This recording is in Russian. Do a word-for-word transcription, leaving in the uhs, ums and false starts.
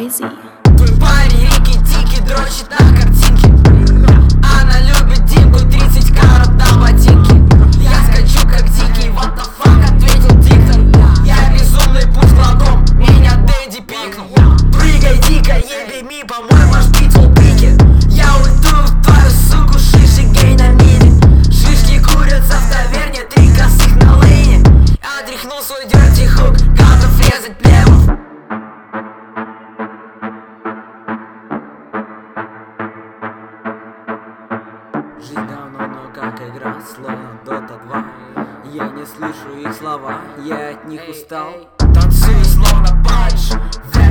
crazy. Твой парень Рики Тики дрочит на картинке. Она любит Димку, тридцать карат на ботинке. Я скачу как дикий, what the fuck, ответил диктор. Я безумный путь кладом, меня Дэдди пикнул. Прыгай дико, еби ми, по-моему аж битвол пики. Я уйду в твою суку, шиши гей на мире. Шишки курятся в таверне, три косых на лейне. Отряхнул свой дерти хук, готов резать плевов. Жизнь давно, но как игра, словно Дота два. Я не слышу их слова, я от них устал. Танцую словно панч.